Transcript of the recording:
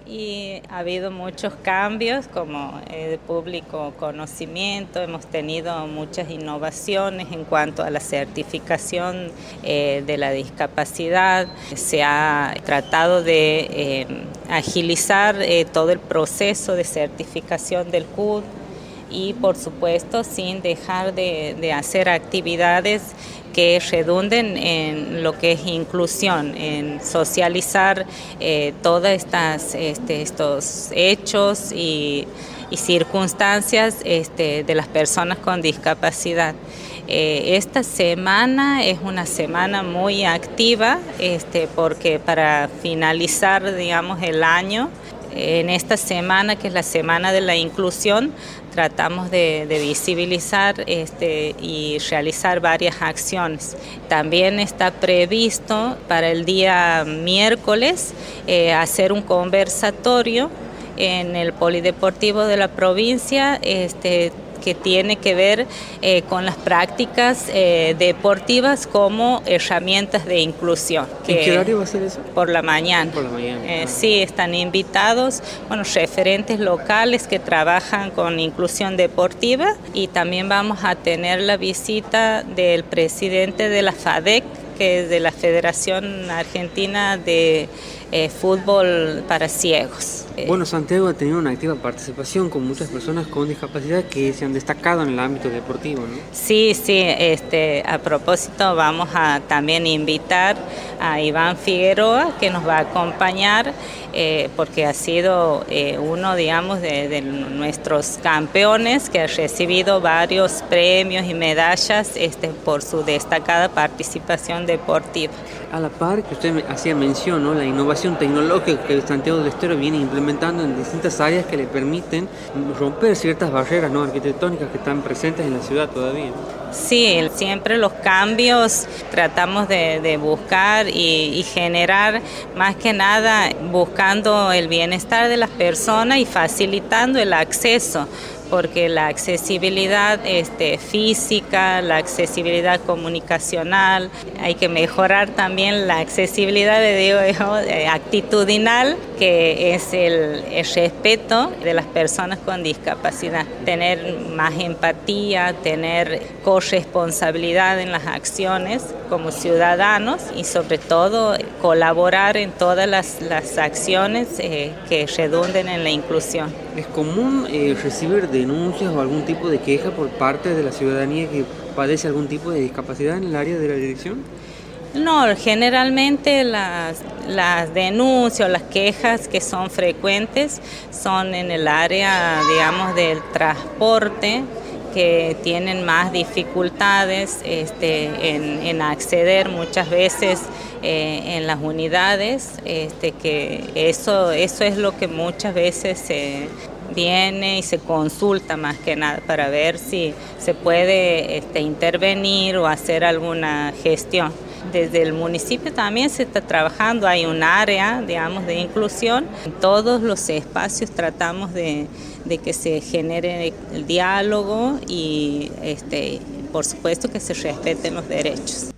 Y ha habido muchos cambios como de público conocimiento, hemos tenido muchas innovaciones en cuanto a la certificación de la discapacidad, se ha tratado de agilizar todo el proceso de certificación del CUD y por supuesto sin dejar de hacer actividades que redunden en lo que es inclusión, en socializar todos estos hechos y circunstancias de las personas con discapacidad. Esta semana es una semana muy activa porque para finalizar, digamos, el año, en esta semana, que es la Semana de la Inclusión, tratamos de visibilizar y realizar varias acciones. También está previsto para el día miércoles hacer un conversatorio en el Polideportivo de la provincia, que tiene que ver con las prácticas deportivas como herramientas de inclusión. ¿En qué horario va a ser eso? Por la mañana. Por la mañana. Sí, están invitados, referentes locales que trabajan con inclusión deportiva, y también vamos a tener la visita del presidente de la FADEC, que es de la Federación Argentina de Fútbol para Ciegos. Bueno, Santiago ha tenido una activa participación con muchas personas con discapacidad que se han destacado en el ámbito deportivo, ¿no? Sí, a propósito vamos a también invitar a Iván Figueroa, que nos va a acompañar, porque ha sido uno, digamos, de nuestros campeones, que ha recibido varios premios y medallas por su destacada participación deportiva. A la par que usted hacía mención, ¿no?, la innovación tecnológica que Santiago del Estero viene implementando en distintas áreas que le permiten romper ciertas barreras, ¿no?, arquitectónicas que están presentes en la ciudad todavía. Sí, siempre los cambios tratamos de buscar y generar, más que nada buscando el bienestar de las personas y facilitando el acceso, porque la accesibilidad física, la accesibilidad comunicacional, hay que mejorar también la accesibilidad actitudinal, que es el respeto de las personas con discapacidad, tener más empatía, tener corresponsabilidad en las acciones como ciudadanos y sobre todo colaborar en todas las acciones que redunden en la inclusión. ¿Es común recibir denuncias o algún tipo de queja por parte de la ciudadanía que padece algún tipo de discapacidad en el área de la dirección? No, generalmente las denuncias o las quejas que son frecuentes son en el área, digamos, del transporte, que tienen más dificultades en acceder muchas veces en las unidades, que eso es lo que muchas veces viene y se consulta más que nada para ver si se puede intervenir o hacer alguna gestión. Desde el municipio también se está trabajando, hay un área, digamos, de inclusión. En todos los espacios tratamos de que se genere el diálogo y, por supuesto, que se respeten los derechos.